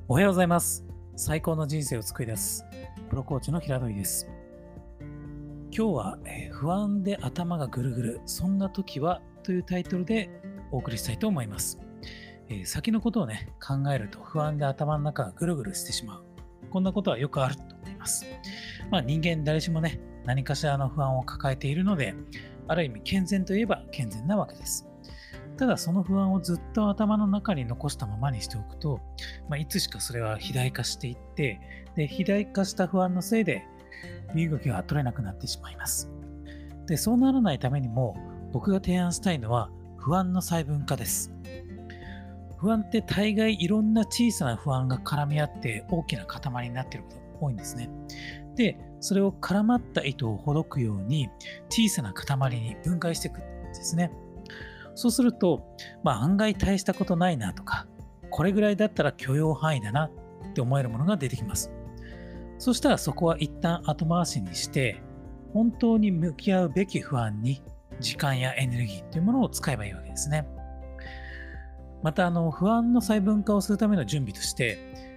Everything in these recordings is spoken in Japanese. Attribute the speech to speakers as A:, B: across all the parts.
A: おはようございます。最高の人生を作り出すプロコーチの平戸です。今日は、不安で頭がぐるぐる、そんな時はというタイトルでお送りしたいと思います。先のことをね、考えると不安で頭の中がぐるぐるしてしまう。こんなことはよくあると思います。人間誰しもね、何かしらの不安を抱えているので、ある意味健全といえば健全なわけです。ただその不安をずっと頭の中に残したままにしておくと、いつしかそれは肥大化していって、で肥大化した不安のせいで身動きが取れなくなってしまいます。でそうならないためにも僕が提案したいのは不安の細分化です。不安って大概いろんな小さな不安が絡み合って大きな塊になっていることが多いんですね。で、それを絡まった糸をほどくように小さな塊に分解していくんですね。そうすると、案外大したことないなとか、これぐらいだったら許容範囲だなって思えるものが出てきます。そしたらそこは一旦後回しにして、本当に向き合うべき不安に時間やエネルギーというものを使えばいいわけですね。また、不安の細分化をするための準備として、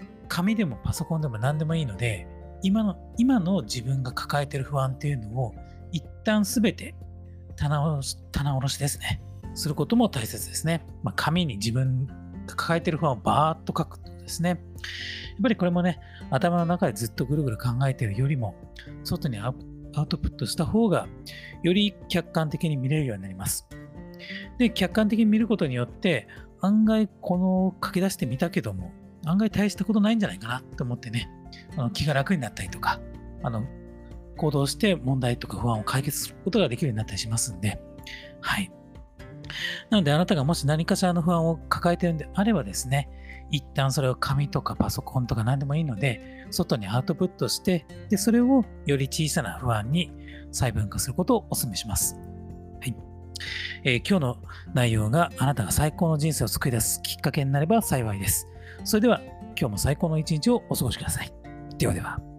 A: 紙でもパソコンでも何でもいいので、今の自分が抱えている不安っていうのを一旦すべて棚卸しですね。することも大切ですね。紙に自分が抱えている不安をバーッと書くとですね。やっぱりこれもね、頭の中でずっとぐるぐる考えているよりも、外にアウトプットした方が、より客観的に見れるようになります。で、客観的に見ることによって、案外この書き出してみたけども、案外大したことないんじゃないかなと思ってね、気が楽になったりとか、行動して問題とか不安を解決することができるようになったりしますんで、はい。なので、あなたがもし何かしらの不安を抱えているのであればですね、一旦それを紙とかパソコンとか何でもいいので、外にアウトプットして、で、それをより小さな不安に細分化することをお勧めします。はい。今日の内容があなたが最高の人生を作り出すきっかけになれば幸いです。それでは、今日も最高の一日をお過ごしください。ではでは。